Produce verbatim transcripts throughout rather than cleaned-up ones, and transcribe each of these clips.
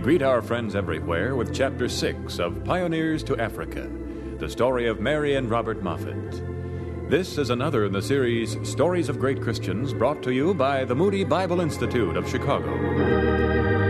Greet our friends everywhere with Chapter six of Pioneers to Africa, the story of Mary and Robert Moffat. This is another in the series Stories of Great Christians, brought to you by the Moody Bible Institute of Chicago.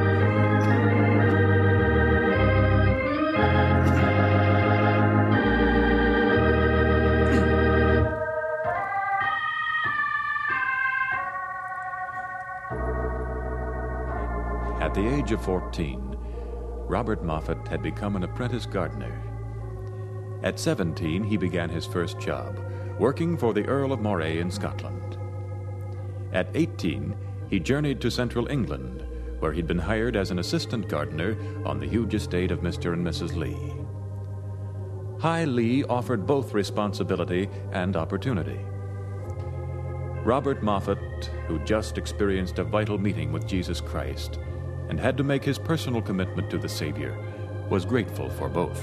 At the age of fourteen, Robert Moffat had become an apprentice gardener. At seventeen, he began his first job, working for the Earl of Moray in Scotland. At eighteen, he journeyed to central England, where he'd been hired as an assistant gardener on the huge estate of Mister and Missus Lee. High Lee offered both responsibility and opportunity. Robert Moffat, who just experienced a vital meeting with Jesus Christ and had to make his personal commitment to the Savior, was grateful for both.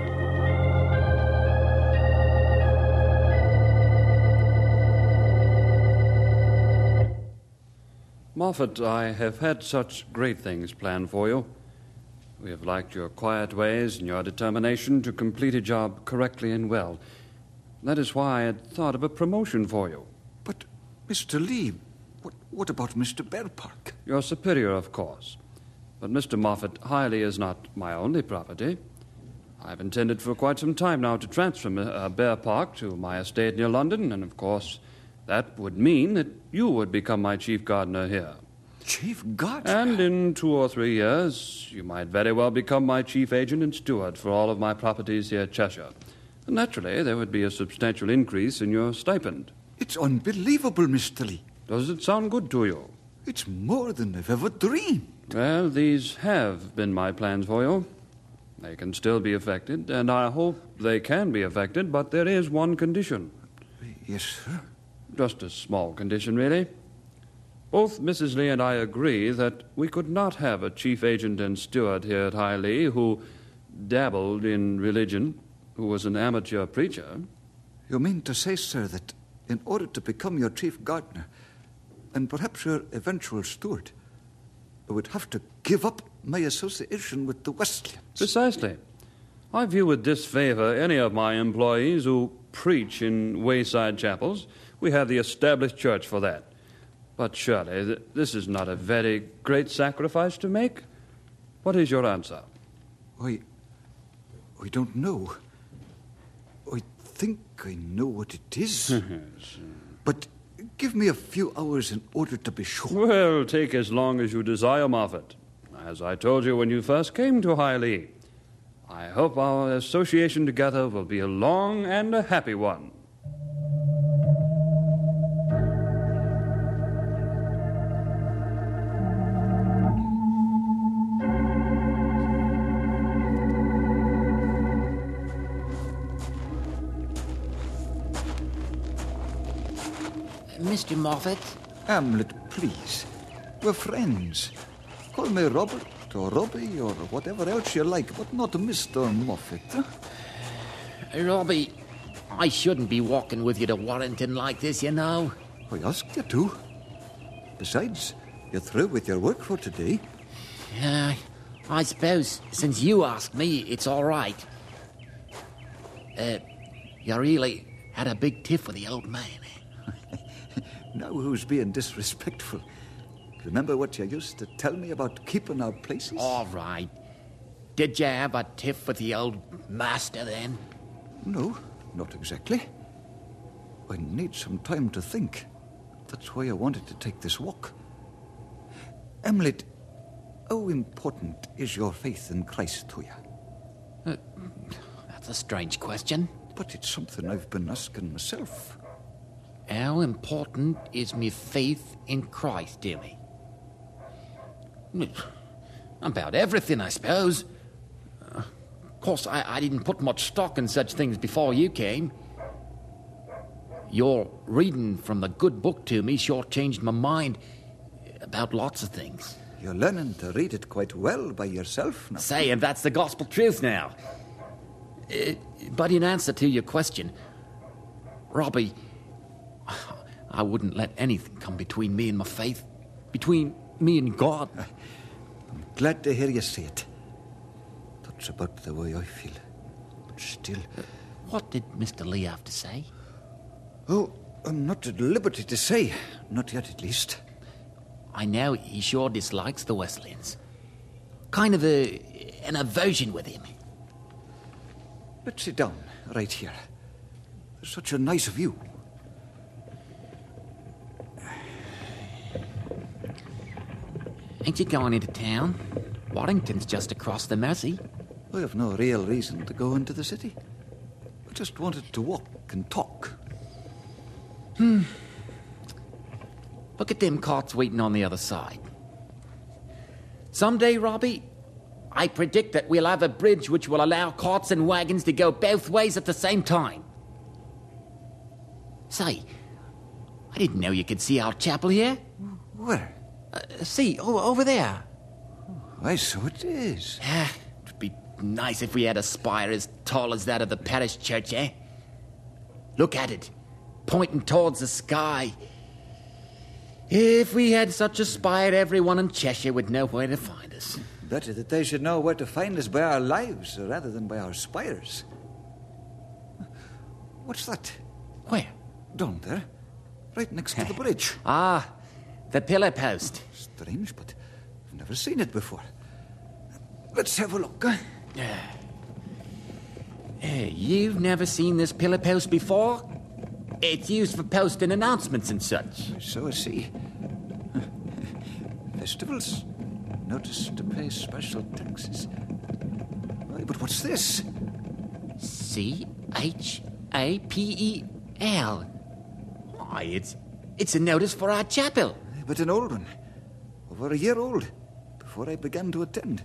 Moffat, I have had such great things planned for you. We have liked your quiet ways and your determination to complete a job correctly and well. That is why I had thought of a promotion for you. But, Mister Lee, what, what about Mister Bearpark? Your superior, of course. But Mister Moffat, High Lee is not my only property. I've intended for quite some time now to transfer uh, Bearpark to my estate near London, and of course that would mean that you would become my chief gardener here. Chief gardener? And in two or three years, you might very well become my chief agent and steward for all of my properties here at Cheshire. And naturally, there would be a substantial increase in your stipend. It's unbelievable, Mister Lee. Does it sound good to you? It's more than I've ever dreamed. Well, these have been my plans for you. They can still be effected, and I hope they can be effected, but there is one condition. Yes, sir. Just a small condition, really. Both Missus Lee and I agree that we could not have a chief agent and steward here at High Lee who dabbled in religion, who was an amateur preacher. You mean to say, sir, that in order to become your chief gardener, and perhaps your eventual steward, I would have to give up my association with the Wesleyans? Precisely. I view with disfavor any of my employees who preach in wayside chapels. We have the established church for that. But surely th- this is not a very great sacrifice to make? What is your answer? I... I don't know. I think I know what it is. But give me a few hours in order to be sure. Well, take as long as you desire, Moffat. As I told you when you first came to High Lee, I hope our association together will be a long and a happy one. Mister Moffat? Hamlet, please. We're friends. Call me Robert or Robbie or whatever else you like, but not Mister Moffat. Huh? Robbie, I shouldn't be walking with you to Warrington like this, you know. I asked you to. Besides, you're through with your work for today. Uh, I suppose since you asked me, it's all right. Uh, you really had a big tiff with the old man, eh? Now who's being disrespectful? Remember what you used to tell me about keeping our places? All right. Did you have a tiff with the old master then? No, not exactly. I need some time to think. That's why I wanted to take this walk. Hamlet, how important is your faith in Christ to you? Uh, that's a strange question. But it's something I've been asking myself. How important is me faith in Christ, dear me? About everything, I suppose. Uh, of course, I, I didn't put much stock in such things before you came. Your reading from the good book to me sure changed my mind about lots of things. You're learning to read it quite well by yourself now. Say, and that's the gospel truth now. Uh, but in answer to your question, Robbie, I wouldn't let anything come between me and my faith, between me and God. I'm glad to hear you say it. That's about the way I feel. But still... Uh, what did Mister Lee have to say? Oh, I'm not at liberty to say. Not yet, at least. I know he sure dislikes the Wesleyans. Kind of a, an aversion with him. Let's sit down, right here. There's such a nice view. Ain't you going into town? Warrington's just across the Mersey. I have no real reason to go into the city. I just wanted to walk and talk. Hmm. Look at them carts waiting on the other side. Someday, Robbie, I predict that we'll have a bridge which will allow carts and wagons to go both ways at the same time. Say, I didn't know you could see our chapel here. Where? Uh, see, o- over there. Why, so it is. Ah, it'd be nice if we had a spire as tall as that of the parish church, eh? Look at it, pointing towards the sky. If we had such a spire, everyone in Cheshire would know where to find us. Better that they should know where to find us by our lives rather than by our spires. What's that? Where? Down there, right next to the bridge. Ah, the pillar post. Strange, but I've never seen it before. Let's have a look. Huh? Hey, you've never seen this pillar post before? It's used for posting announcements and such. So I see. Festivals? Notice to pay special taxes. But what's this? C H A P E L. Why, it's, it's a notice for our chapel. But an old one. Over a year old. Before I began to attend.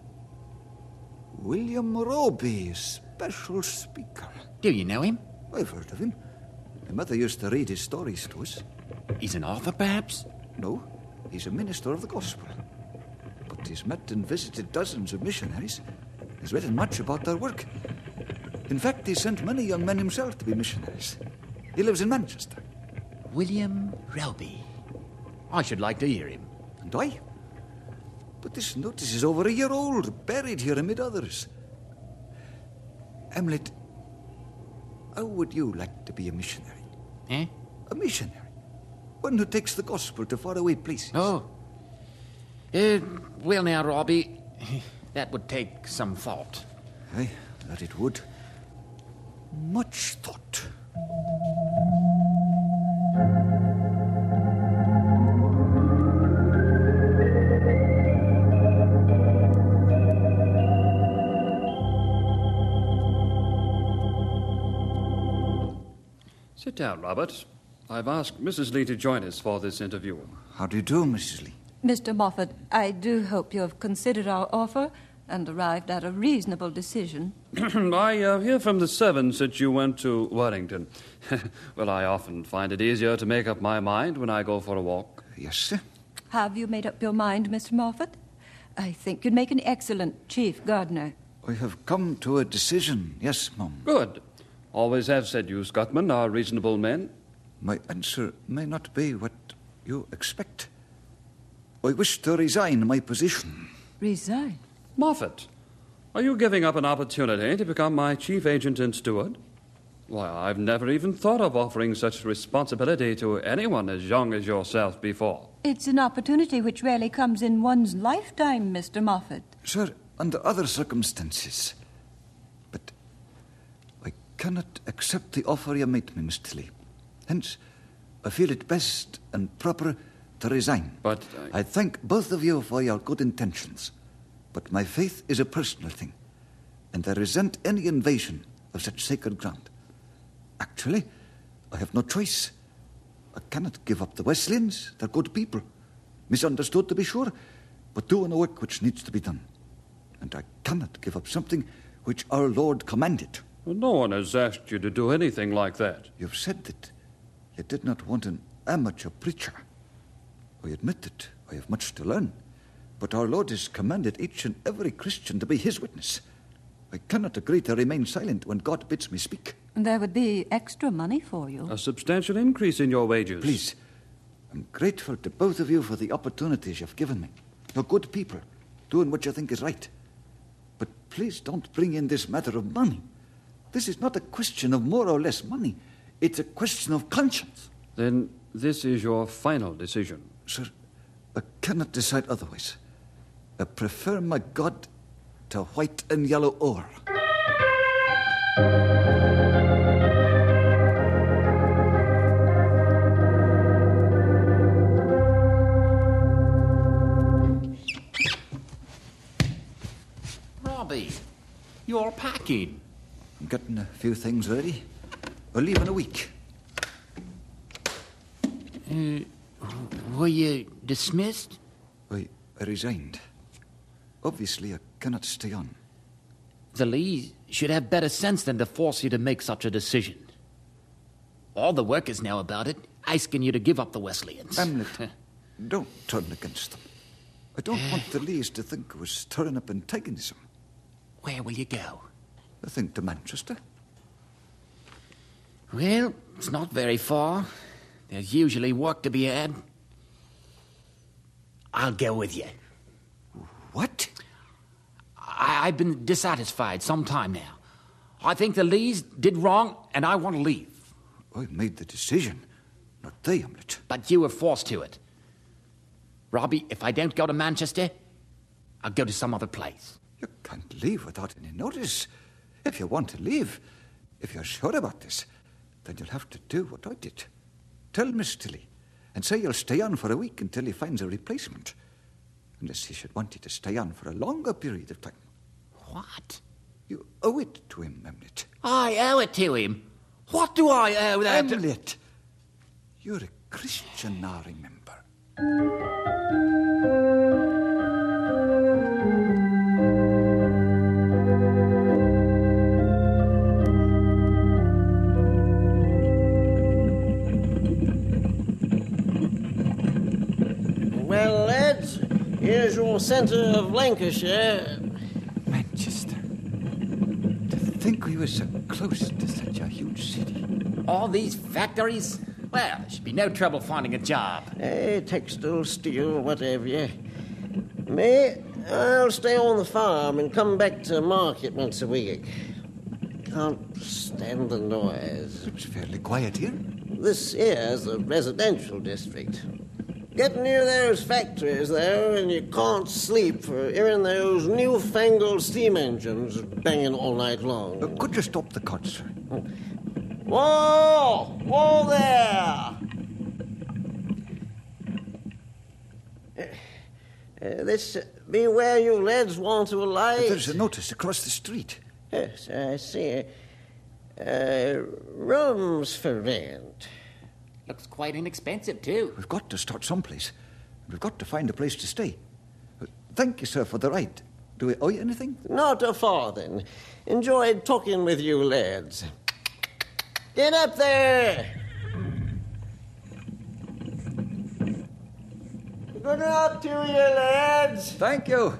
William Roby, special speaker. Do you know him? I've heard of him. My mother used to read his stories to us. He's an author, perhaps? No, he's a minister of the gospel. But he's met and visited dozens of missionaries. He's written much about their work. In fact, he sent many young men himself to be missionaries. He lives in Manchester. William Roby. I should like to hear him. And I? But this notice is over a year old, buried here amid others. Hamlet, how would you like to be a missionary? Eh? A missionary. One who takes the gospel to faraway places. Oh. Uh, well now, Robbie, that would take some thought. Aye, that it would. Much thought. Sit down, Robert. I've asked Missus Lee to join us for this interview. How do you do, Missus Lee? Mister Moffat, I do hope you have considered our offer and arrived at a reasonable decision. I uh, hear from the servants that you went to Warrington. Well, I often find it easier to make up my mind when I go for a walk. Yes, sir. Have you made up your mind, Mister Moffat? I think you'd make an excellent chief gardener. I have come to a decision, yes, Mum. Good. Always have said you Scotmen are reasonable men. My answer may not be what you expect. I wish to resign my position. Resign? Moffat, are you giving up an opportunity to become my chief agent and steward? Why, I've never even thought of offering such responsibility to anyone as young as yourself before. It's an opportunity which rarely comes in one's lifetime, Mister Moffat. Sir, under other circumstances. But I cannot accept the offer you made me, Mister Lee. Hence, I feel it best and proper to resign. But I... I thank both of you for your good intentions. But my faith is a personal thing, and I resent any invasion of such sacred ground. Actually, I have no choice. I cannot give up the Wesleyans. They're good people. Misunderstood, to be sure, but doing a work which needs to be done. And I cannot give up something which our Lord commanded. Well, no one has asked you to do anything like that. You've said that you did not want an amateur preacher. I admit that I have much to learn, but our Lord has commanded each and every Christian to be his witness. I cannot agree to remain silent when God bids me speak. There would be extra money for you. A substantial increase in your wages. Please, I'm grateful to both of you for the opportunities you've given me. You're good people, doing what you think is right. But please don't bring in this matter of money. This is not a question of more or less money. It's a question of conscience. Then this is your final decision. Sir, I cannot decide otherwise. I prefer my God to white and yellow ore. Robbie, you're packing. I'm getting a few things ready. I'll leave in a week. Uh, were you dismissed? I, I resigned. Obviously, I cannot stay on. The Lees should have better sense than to force you to make such a decision. All the workers know about it, asking you to give up the Wesleyans. Hamlet, don't turn against them. I don't want the Lees to think I was stirring up antagonism. Where will you go? I think to Manchester. Well, it's not very far. There's usually work to be had. I'll go with you. What? I- I've been dissatisfied some time now. I think the Lees did wrong, and I want to leave. I made the decision, not they, Hamlet. But you were forced to it. Robbie, if I don't go to Manchester, I'll go to some other place. You can't leave without any notice. If you want to leave, if you're sure about this, then you'll have to do what I did. Tell Miss Tilly, and say you'll stay on for a week until he finds a replacement. Unless he should want you to stay on for a longer period of time. What? You owe it to him, Hamlet. I owe it to him? What do I owe that to... Hamlet, you're a Christian now, remember. Well, lads, here's your centre of Lancashire. Manchester. To think we were so close to such a huge city. All these factories? Well, there should be no trouble finding a job. Eh, textile, steel, whatever. Yeah. Me, I'll stay on the farm and come back to market once a week. Can't stand the noise. It was fairly quiet here. This here's a residential district. Get near those factories, though, and you can't sleep for hearing those newfangled steam engines banging all night long. Uh, could you stop the cart, sir? Whoa! Whoa there! Uh, uh, this uh, be where you lads want to alight? There's a notice across the street. Yes, I see. Uh, rooms for rent. Looks quite inexpensive, too. We've got to start someplace. We've got to find a place to stay. Uh, thank you, sir, for the ride. Do we owe you anything? Not a farthing. Enjoyed talking with you lads. Get up there! Good luck to you, lads! Thank you.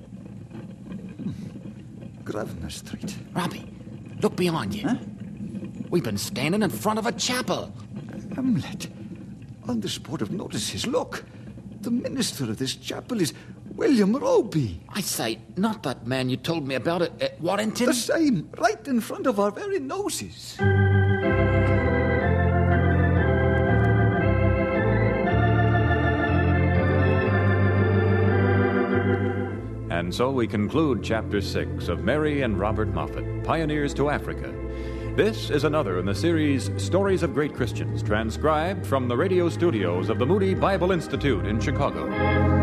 Grosvenor Street. Robbie, look behind you. Huh? We've been standing in front of a chapel. Hamlet, on the spot of notices, look. The minister of this chapel is William Roby. I say, not that man you told me about at, at Warrington? The same, right in front of our very noses. And so we conclude Chapter six of Mary and Robert Moffat, Pioneers to Africa. This is another in the series Stories of Great Christians, transcribed from the radio studios of the Moody Bible Institute in Chicago.